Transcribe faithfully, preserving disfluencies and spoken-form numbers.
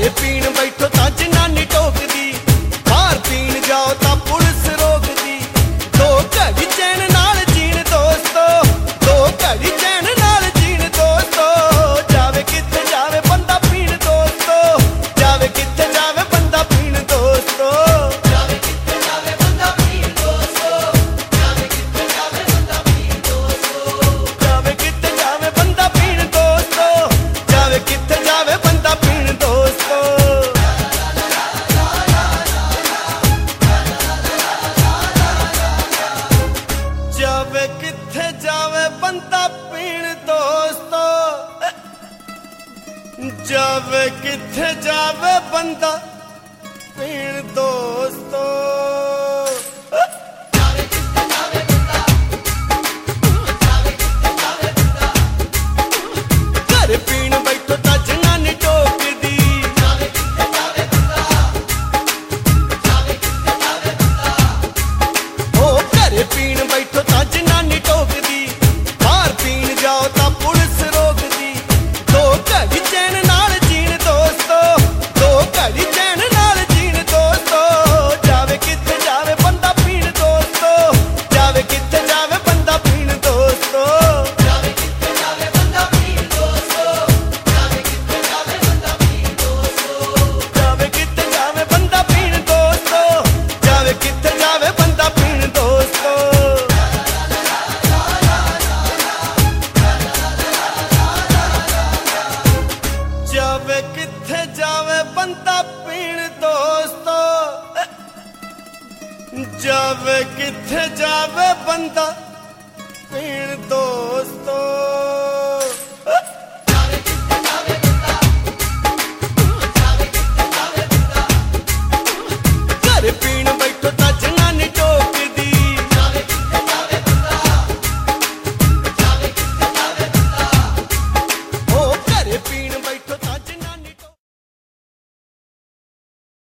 घर पीण बैठो तां जनानी टोकदी, बाहर पीण जाओ तां पुलिस रोकदी। दो घड़ी चैन नाल जीण दोस्तो, दो घड़ी चैन नाल जीण दोस्तो, जावे किथे जावे बंदा पीण दोस्तो, जावे किथे जावे बंदा पीण दोस्तो, जावे किथे जावे बंदा पीण दोस्तो, जावे किथे जावे बंदा पीण दोस्तो, जावे किथे जावे बंदा पीण दोस्तो, जावे किथे जावे बंदा पीण दोस्तो। जावे किथे जावे बंदा पीण दोस्तो, जावे किथे जावे बंदा पीण दोस्तो। जावे किथे जावे बंदा, जावे किथे जावे बंदा, घर पीण बैठो तां जनानी टोकदी, जावे किथे जावे बंदा, जावे किथे जावे बंदा। ओ घर पीण बैठो तां जनानी टोकदी, बाहर पीण जाओ तां पुलिस रोकदी। दो घड़ी चैन नाल जीण दोस्तो, दो घड़ी चैन नाल जीण दोस्तो, जावे किथे जावे बंदा पीण दोस्तो, जावे किथे जावे बंदा पीण दोस्तो, जावे किथे जावे बंदा पीण दोस्तो, जावे किथे जावे बंदा पीण दोस्तो, जावे किथे जावे बंदा पीण दोस्तो, जावे किथे जावे बंदा पीण दोस्तो। जावे किथे जावे बंदा पीण दोस्तो, जावे किथे जावे बंदा पीण दोस्तो।